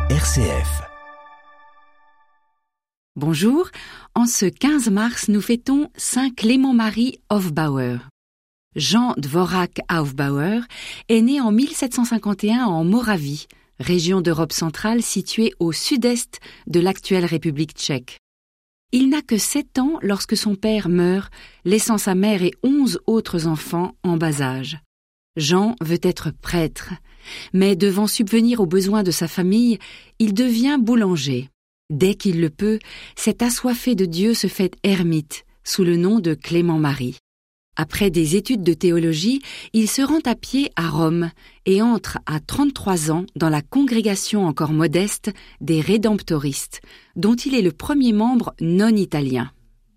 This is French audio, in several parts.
RCF. Bonjour, en ce 15 mars, nous fêtons Saint Clément-Marie Hofbauer. Jean Dvorak Hofbauer est né en 1751 en Moravie, région d'Europe centrale située au sud-est de l'actuelle République tchèque. Il n'a que 7 ans lorsque son père meurt, laissant sa mère et 11 autres enfants en bas âge. Jean veut être prêtre, mais devant subvenir aux besoins de sa famille, il devient boulanger. Dès qu'il le peut, cet assoiffé de Dieu se fait ermite, sous le nom de Clément-Marie. Après des études de théologie, il se rend à pied à Rome et entre à 33 ans dans la congrégation encore modeste des Rédemptoristes, dont il est le premier membre non italien.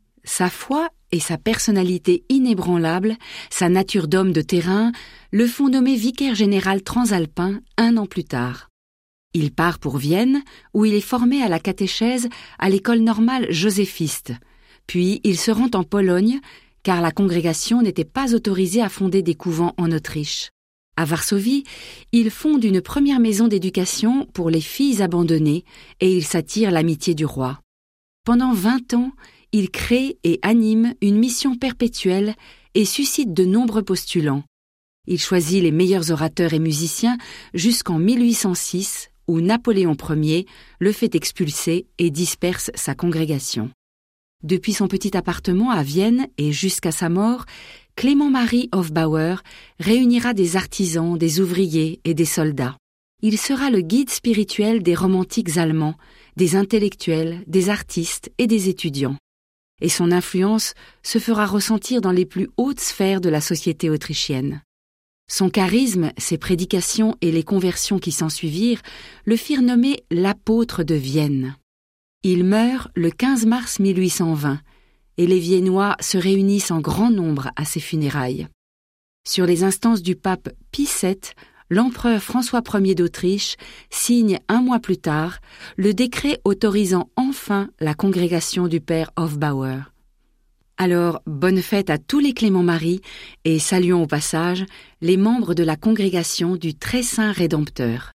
Sa foi et sa personnalité inébranlable, sa nature d'homme de terrain, le font nommer vicaire général transalpin 1 an plus tard. Il part pour Vienne, où il est formé à la catéchèse à l'école normale joséphiste. Puis il se rend en Pologne, car la congrégation n'était pas autorisée à fonder des couvents en Autriche. À Varsovie, il fonde une première maison d'éducation pour les filles abandonnées et il s'attire l'amitié du roi. Pendant 20 ans, il crée et anime une mission perpétuelle et suscite de nombreux postulants. Il choisit les meilleurs orateurs et musiciens jusqu'en 1806, où Napoléon Ier le fait expulser et disperse sa congrégation. Depuis son petit appartement à Vienne et jusqu'à sa mort, Clément-Marie Hofbauer réunira des artisans, des ouvriers et des soldats. Il sera le guide spirituel des romantiques allemands, des intellectuels, des artistes et des étudiants. Et son influence se fera ressentir dans les plus hautes sphères de la société autrichienne. Son charisme, ses prédications et les conversions qui s'ensuivirent le firent nommer l'apôtre de Vienne. Il meurt le 15 mars 1820 et les Viennois se réunissent en grand nombre à ses funérailles. Sur les instances du pape Pie VII, l'empereur François Ier d'Autriche signe 1 mois plus tard le décret autorisant enfin la congrégation du père Hofbauer. Alors, bonne fête à tous les Clément-Marie et saluons au passage les membres de la congrégation du Très Saint Rédempteur.